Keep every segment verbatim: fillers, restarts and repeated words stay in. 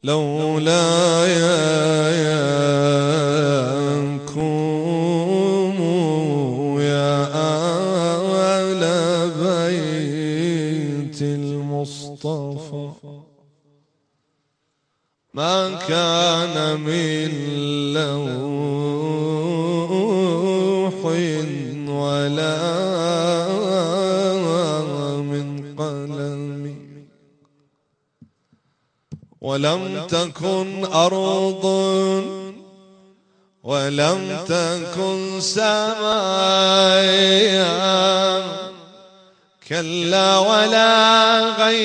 لولايكم يا آل بيت المصطفى ما كان من لوح ولا من قلم، ولم تكن أرض ولم تكن سماء، كلا ولا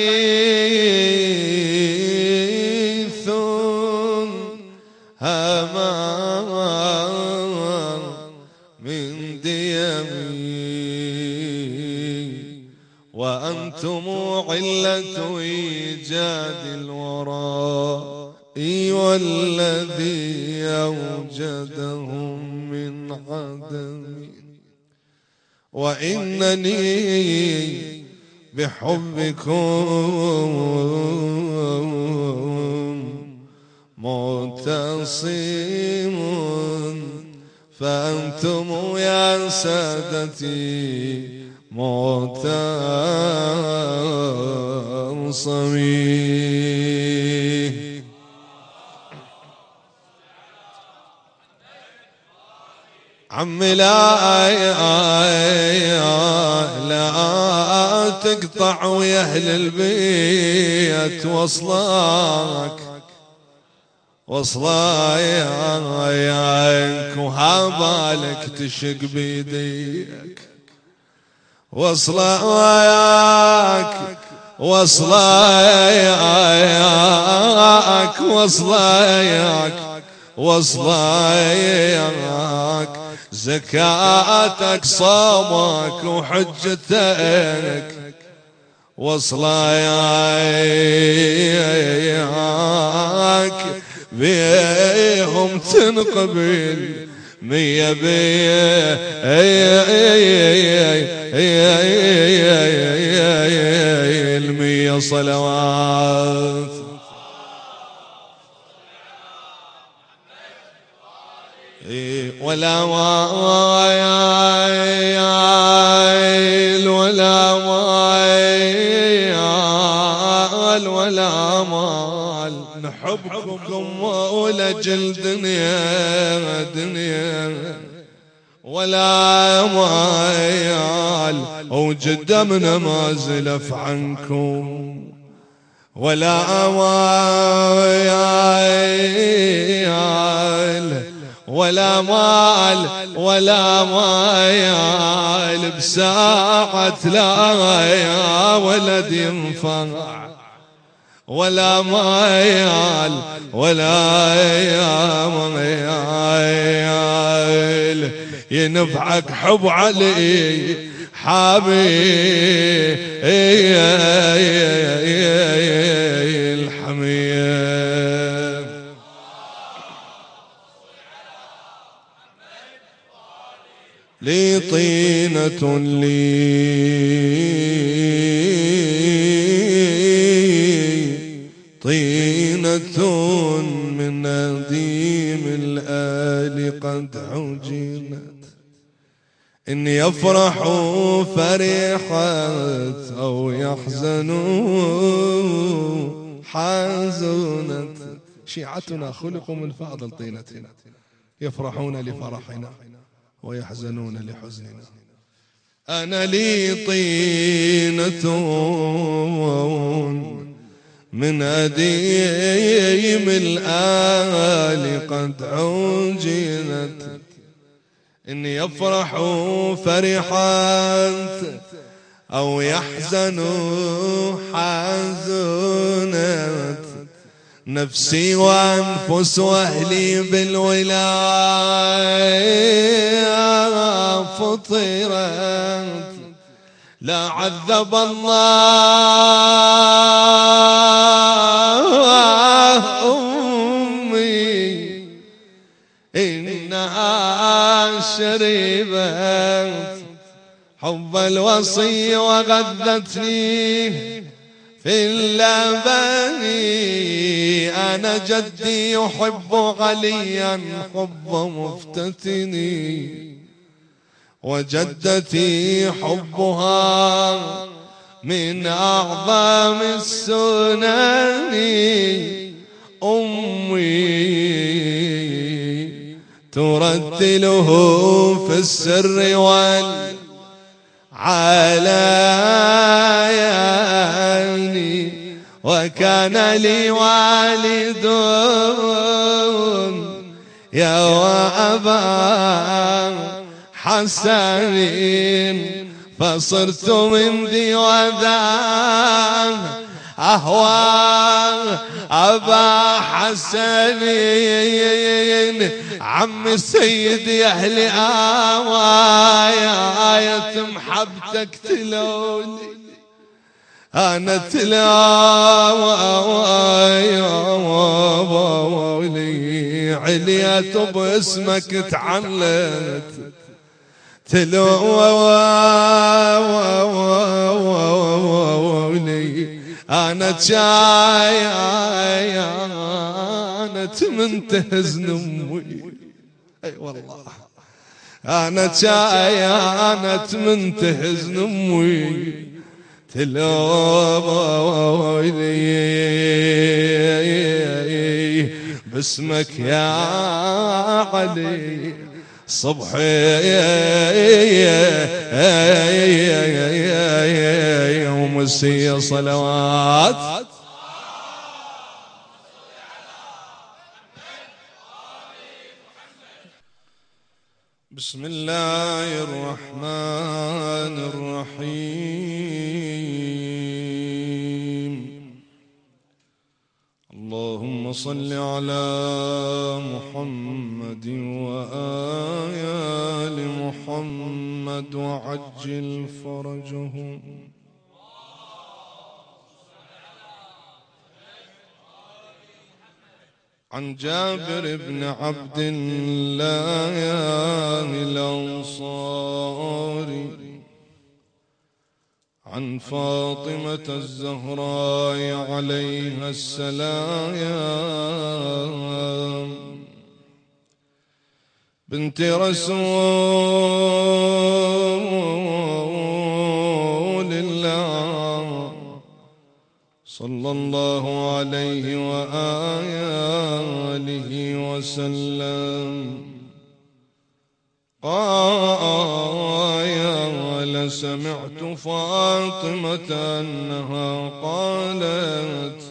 غيث هما من ديمي، وأنتم علة إيجاد الورى والذي أوجدهم من عدم، وإنني بحبكم معتصم، فأنتم يا سادتي معتصمين. عمي لا لا تقطع ويا أهل البيت وصلاك وصلاك، وهابالك تشق بيديك وصلاك وصلاك وصلاك وصلاك، زكاتك صومك وحجتك وصلاك، بيهم تنقبل مية بيه المية صلوات. ولا مايل ولا مايل ولا مال، نحبكم ولجل دنيا دنيا، ولا مايل وقدامنا ما زلف عنكم، ولا مايل ولا مال ولا مايل، بساعة لا يا ولد ينفع، ولا مايل ولا يا مايل ينفعك حب علي حبيب الحميد. لي طينة لي طينة من نديم الآل قد عجنت، إن يفرحوا فرحت أو يحزنوا حزنت، شيعتنا خلقوا من فاضل طينتنا، يفرحون لفرحنا ويحزنون لحزننا. أنا لي طينة من أديم الآل قد عجنت، إن يفرحوا فرحات أو يحزنوا حزنت، نفسي وأنفس وأهلي بالولاية فطرت، لا عذب الله أمي إنها شربت حب الوصي وغذتني في اللبن أنا جدي يحب عليا حب مفتتني، وجدتي حبها من أعظم السنن. أمي ترتله في السر والعلاني، وكان لي والد يا وأبا حسن، فصرت من ذي وذا أهوى أبا حسن. عم سيدي أهل آوايا محبتك تلوني، أنا تلاوي عليت باسمك تعلت، تلوي أنا جايانت منتهز نموي. أي والله أنا جايانت منتهز نموي، تلوي باسمك يا علي صبحي ومسي صلوات. بسم الله الرحمن الرحيم. اللهم صل على محمد وآل محمد وعجل فرجهم. عن جابر بن عبد الله الأنصاري عن فاطمة الزهراء عليها السلام بنت رسول الله صلى الله عليه وآله وسلم قال سمعت فاطمة أنها قالت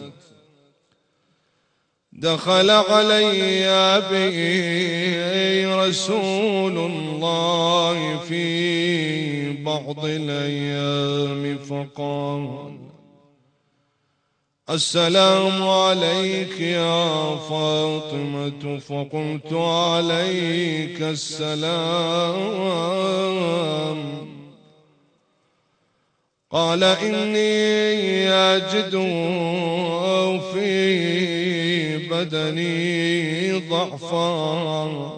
دخل علي أبي رسول الله في بعض الأيام فقال السلام عليك يا فاطمة، فقلت عليك السلام. قال إني أجد في بدني ضعفا،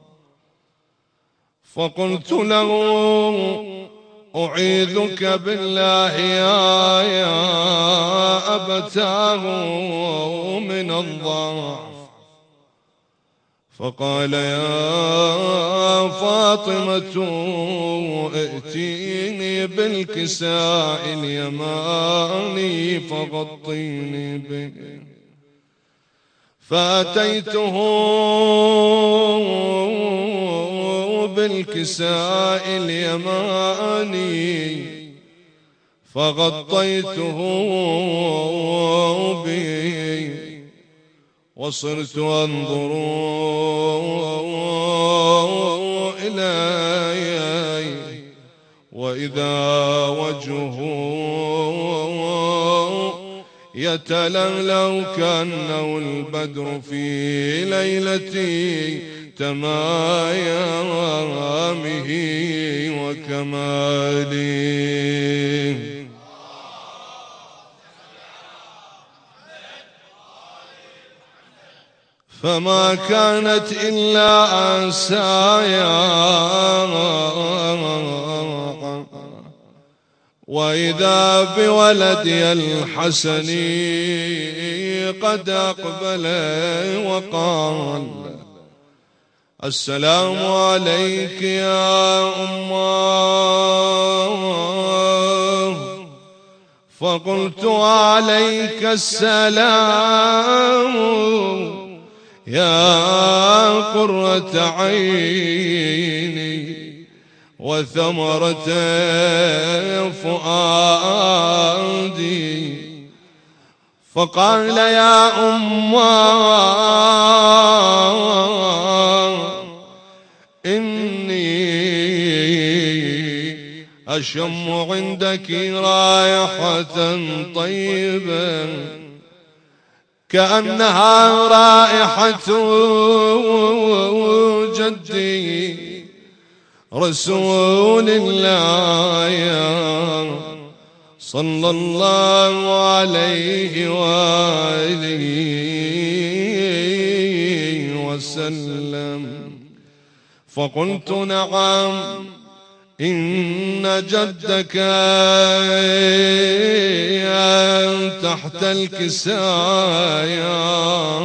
فقلت له أعيذك بالله يا يا أبتاه من الضعف. فقال يا فاطمة ائتيني بالكساء اليماني فغطيني به. فأتيته بالكساء اليماني فغطيته به، وصرت أنظر إليه وإذا وجهه يتلألأ كأنه البدر في ليلة تمايمه وكماله. فما كانت إلا أنسايا وإذا بولدي الحسن قد أقبل وقال السلام عليك يا أمه. فقلت عليك السلام يا قرة عيني وثمرة فؤادي. فقال يا أمه إني أشم عندك رائحة طيبة كأنها رائحة جدي رسول الله صلى الله عليه وآله وسلم. فقلت نعم إن جدك تحت الكسايا.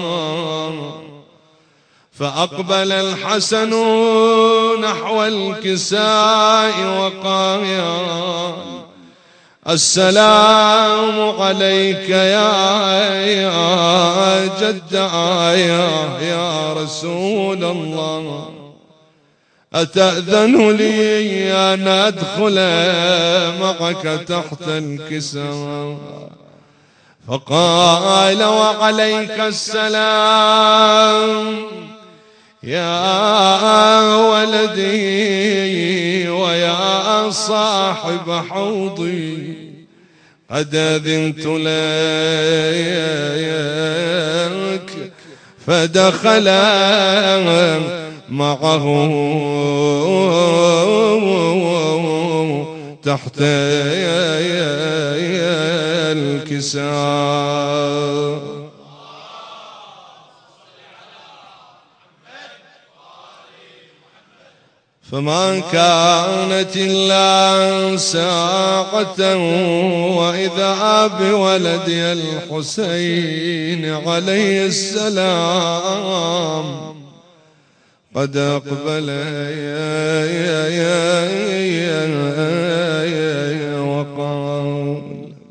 فأقبل الحسن نحو الكساء وقال السلام عليك يا جد آية يا رسول الله. أتأذن لي أن أدخل معك تحت الكساء؟ فقال وعليك السلام يا ولدي ويا صاحب حوضي. قد أذنت لك. فدخل معه تحت الكساء. فما كانت إلا ساعة وإذا بولدي الحسين عليه السلام قد أقبل وقال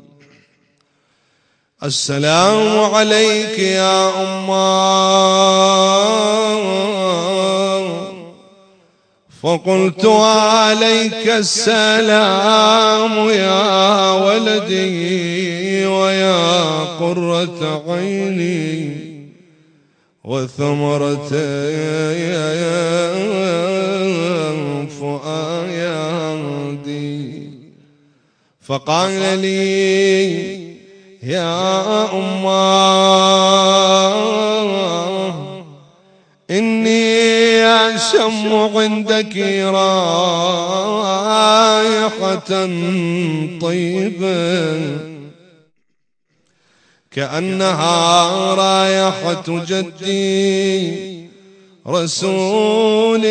السلام عليك يا أمه. فقلت عليك السلام يا ولدي ويا قرة عيني وثمرة فؤادي. فقال لي يا أمه إني أشم عندك رائحة طيبة كأنها رائحة جدي رسول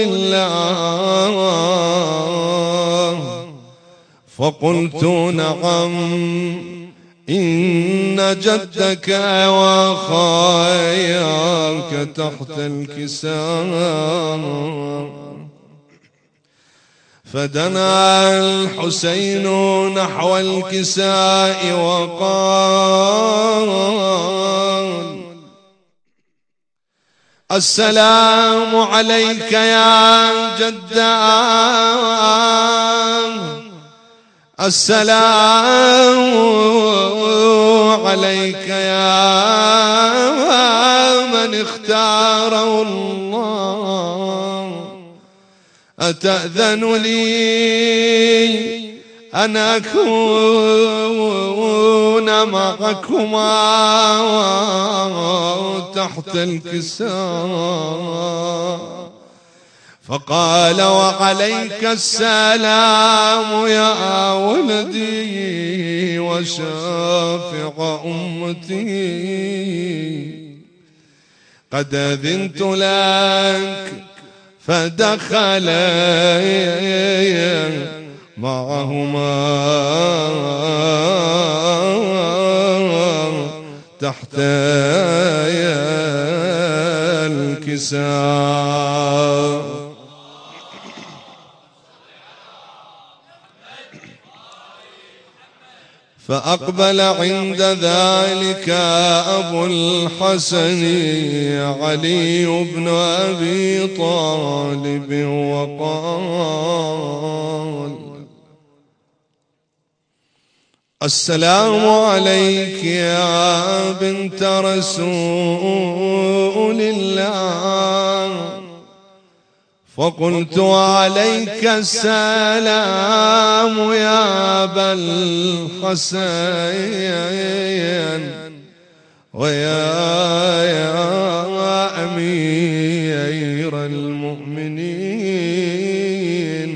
الله. فقلت نعم إن جدك وخاياك تحت الكساء. فدنا الحسين نحو الكساء وقال السلام عليك يا جداه. السلام عليك يا من اختاره الله. أتأذن لي أن أكون معكما تحت الكساء؟ فقال وعليك السلام يا ولدي وشافع أمتي. قد أذنت لك. فدخل معهما تحت الكساء. فأقبل عند ذلك أبو الحسن علي بن أبي طالب وقال: السلام عليك يا بنت رسول الله. فقلت: وعليك السلام يا أبا الحسين ويا يا أمير المؤمنين.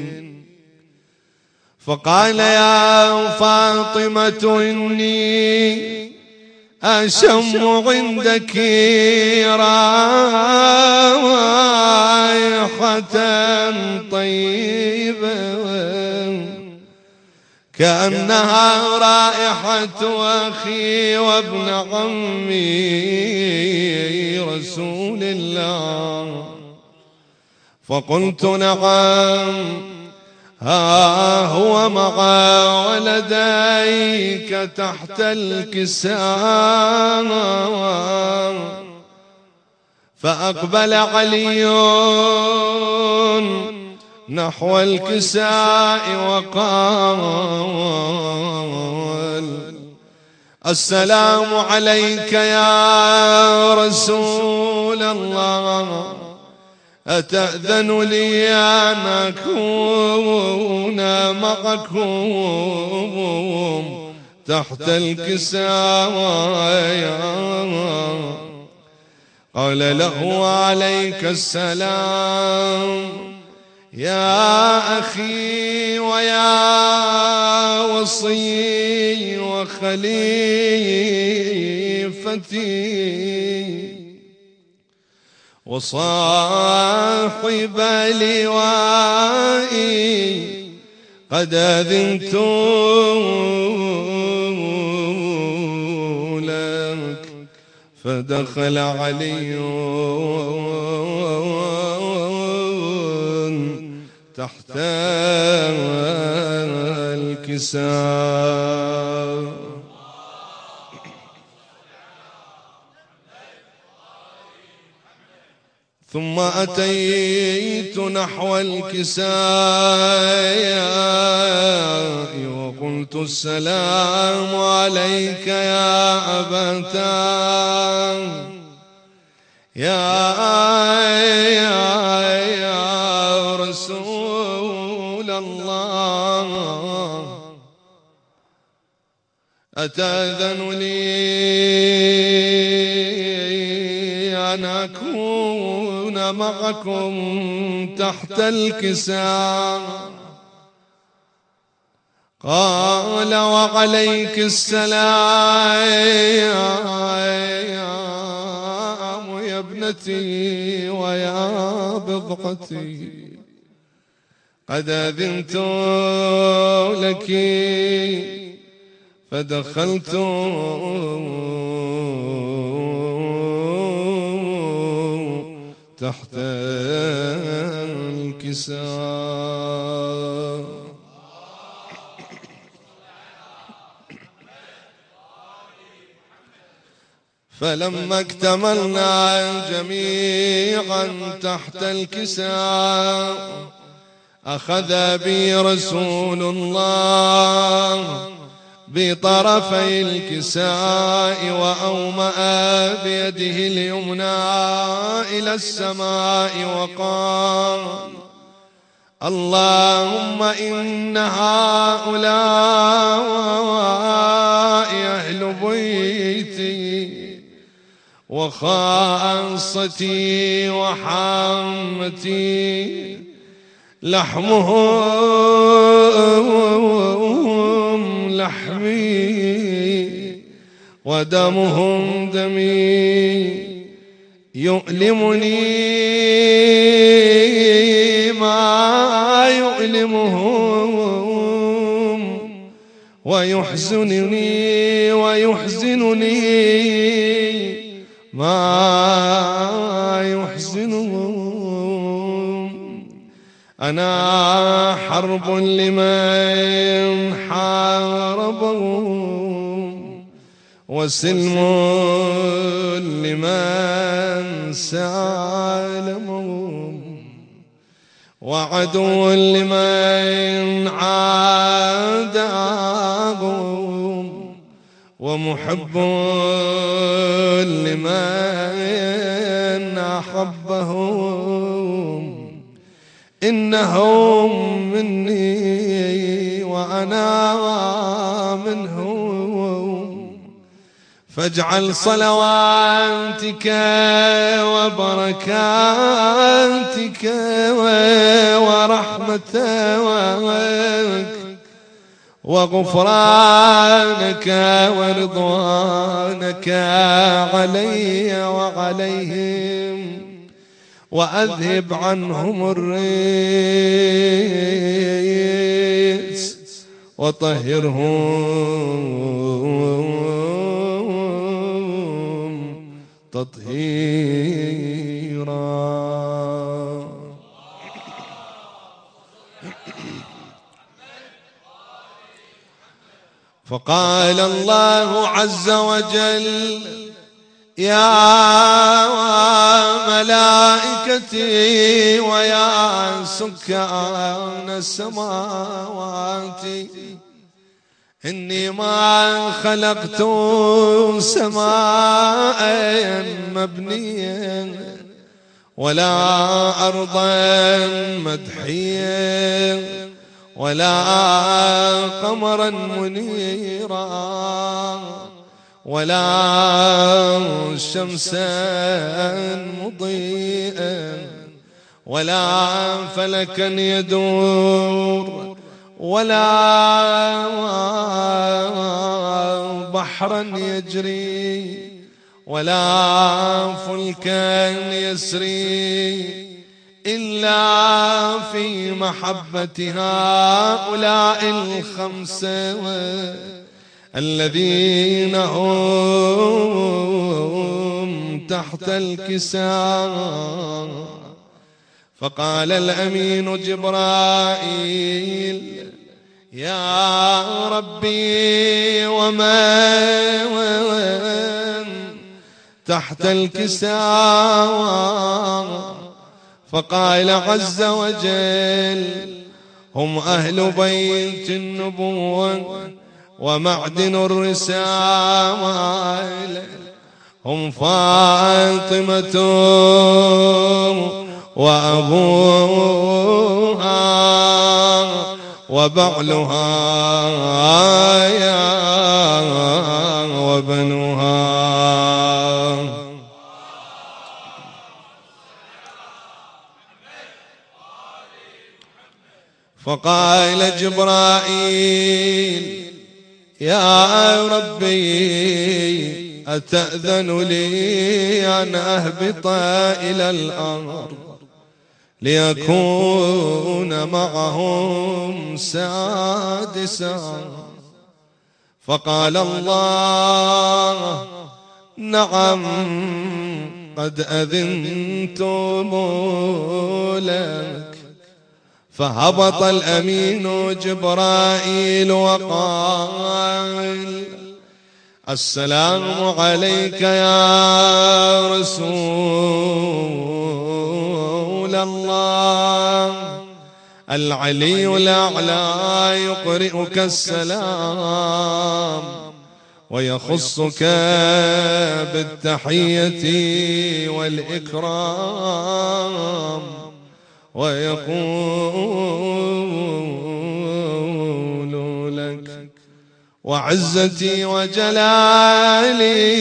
فقال: يا فاطمة إني أشم عندك رائحة طيبة كأنها رائحة أخي وابن عمي رسول الله. فقلت: نعم، ها هو مع ولديك تحت الكساء. فأقبل علي نحو الكساء وقال: السلام عليك يا رسول الله. أتأذن لي أن أكون معكم تحت الكساء؟ قال له: وعليك السلام يا أخي ويا وصي وخليفتي وصاحب لوائي، قد أذنت لك. فدخل علي تحت الكساء. ثم أتيت نحو الكساء وقلت: السلام عليك يا أبتاه يا يا يا رسول الله. أتأذن لي أن أكون معكم تحت الكساء؟ قال: وعليك السلام يا ابنتي ويا بضعتي، قد أذنت لك. فدخلت تحت الكساء. فلما اكتملنا جميعا تحت الكساء أخذ بي رسول الله بطرفي الكساء وأومأ بيده اليمنى إلى السماء وقال: اللهم إن هؤلاء أهل بيتي وخاصتي وحامتي، لحمهم لحمي ودمهم دمي، يؤلمني ما يؤلمهم ويحزنني ويحزنني ما يحزنهم. أنا حرب لمن حاربهم، وسلم لمن سالمهم، وعدو لمن عاداهم، ومحب لمن أحبهم. إنهم مني وأنا منهم، فاجعل صلواتك وبركاتك ورحمتك وغفرانك ورضوانك علي وعليهم، وأذهب عنهم الرجس وطهرهم تطهيرا. فقال الله عز وجل: يا ملائكتي ويا سكان السماوات، إني ما خلقت سماء مبنيا ولا أرضا مدحيا ولا قمرا منيرا ولا شمسا مضيئا ولا فلكا يدور ولا بحرا يجري ولا فلكا يسري، إلا في محبة هؤلاء الخمسة الذين هم تحت الكساء. فقال الأمين جبرائيل: يا ربي ومن تحت الكساء؟ فقال عز وجل: هم أهل بيت النبوة ومعدن الرسالة، هم فاطمة وأبوها وبعلها وبنوها. فقال جبرائيل: يا ربي أتأذن لي أن أهبط إلى الأرض ليكون معهم سادسا؟ فقال الله: نعم، قد أذنت لك. فهبط الأمين جبرائيل وقال: السلام عليك يا رسول الله، العلي الأعلى يقرئك السلام ويخصك بالتحية والإكرام، ويقول لك: وعزتي وجلالي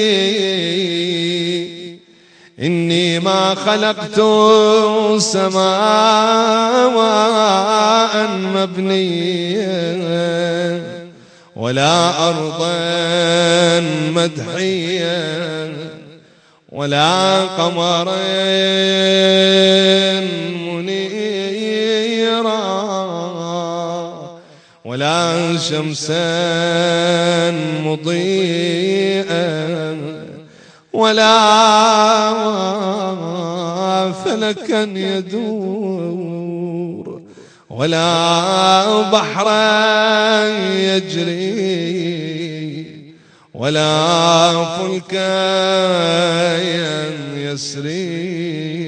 إني ما خلقت سماء مبنيا ولا أرضا مدحيا ولا قمرا منيرا ولا شمسا مضيئا ولا فلكا يدور ولا بحرا يجري ولا فلكا يسري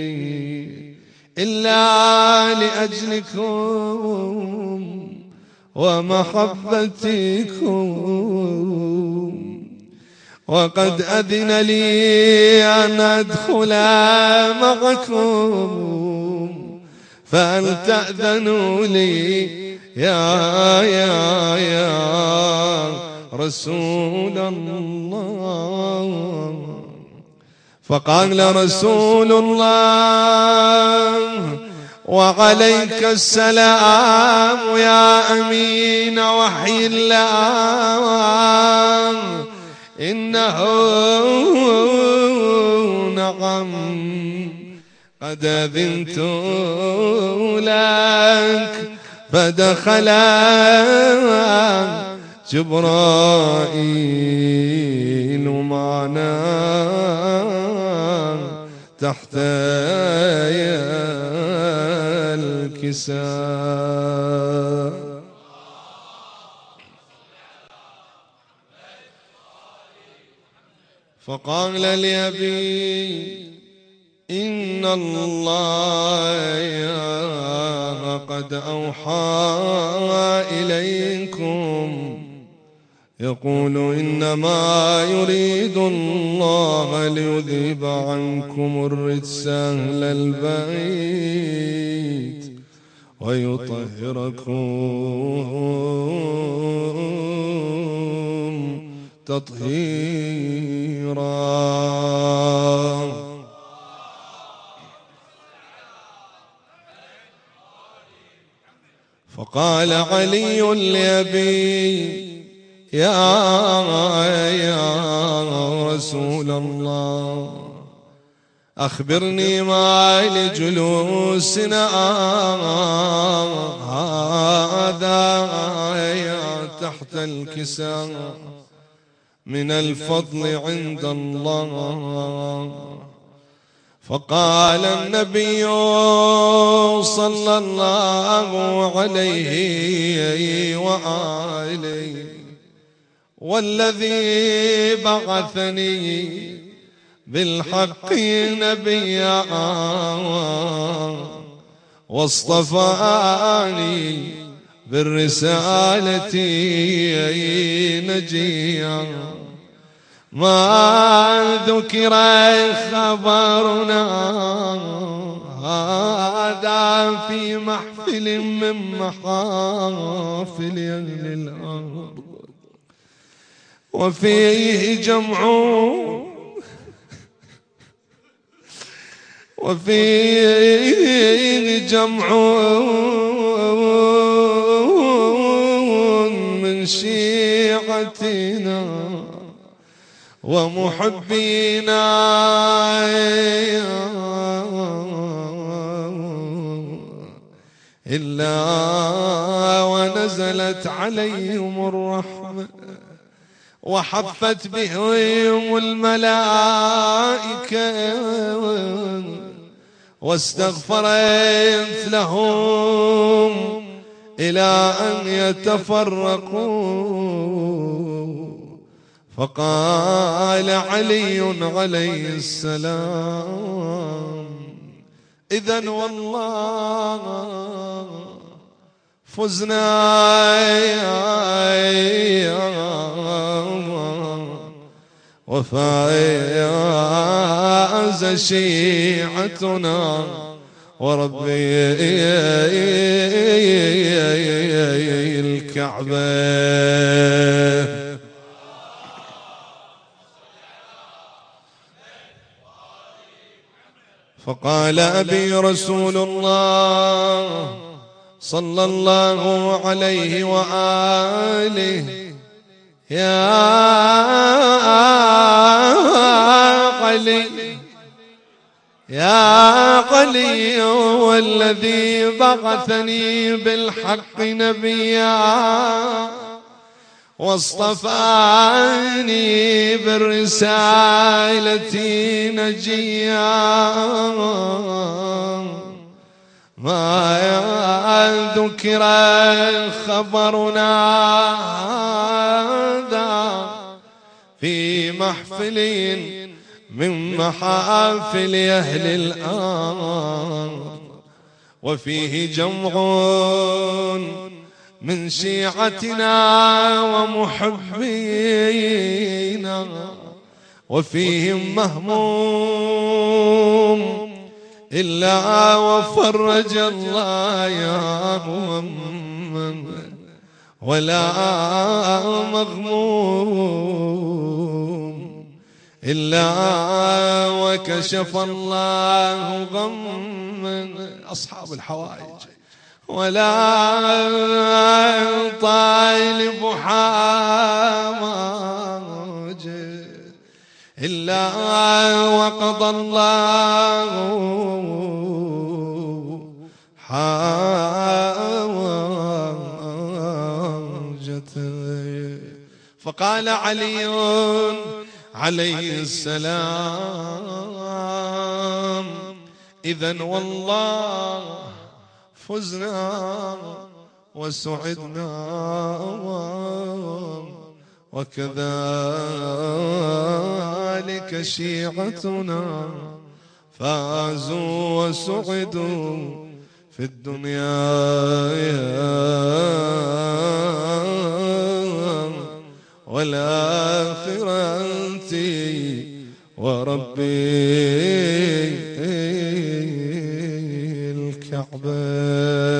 إلا لأجلكم ومحبتكم، وقد أذن لي أن أدخل معكم، فهل تأذنوا لي يا يا يا رسول الله؟ فقال رسول الله: وعليك السلام يا أمين وحي الله، إنه نعم قد أذنت لك. فدخل جبرائيل معنا تحت الكساء. فقال لأبي: إن الله قد أوحى إليكم يقول: إنما يريد الله ليذهب عنكم الرجس أهل البيت ويطهركم تطهيرا. فقال علي لأبي: يا يا رسول الله، أخبرني ما لجلوسنا هذا تحت الكساء من الفضل عند الله. فقال النبي صلى الله عليه وآله: والذي بعثني بالحق نبيا واصطفاني بالرسالة نجيا، ما ذكر خبرنا هذا في محفل من محافل أهل الأرض، وفيه جمع وفيه جمع من شيعتنا ومحبينا، إلا ونزلت عليهم الرحمة وحفت بهم الملائكة واستغفرت لهم إلى أن يتفرقوا. فقال علي عليه السلام: إذن والله فزنا وفاز شيعتنا وربي الكعبة. فقال أبي رسول الله صلى الله عليه وآله: يا علي يا علي والذي بعثني بالحق نبيا واصطفاني بالرسالة نجيا ما ذكر خبرنا هذا في محفل من محافل أهل الأرض وفيه جمع من شيعتنا ومحبينا وفيهم مهموم إلا وفرج الله يا محمد ولا مغموم إلا وكشف الله غما أصحاب الحوائج ولا طالب حاجة إلا وقضى الله حاجته. فقال علي عليه السلام إذن والله فزنا وسعدنا وكذلك شيعتنا فازوا وسعدوا في الدنيا والآخرة وربي الكعبة.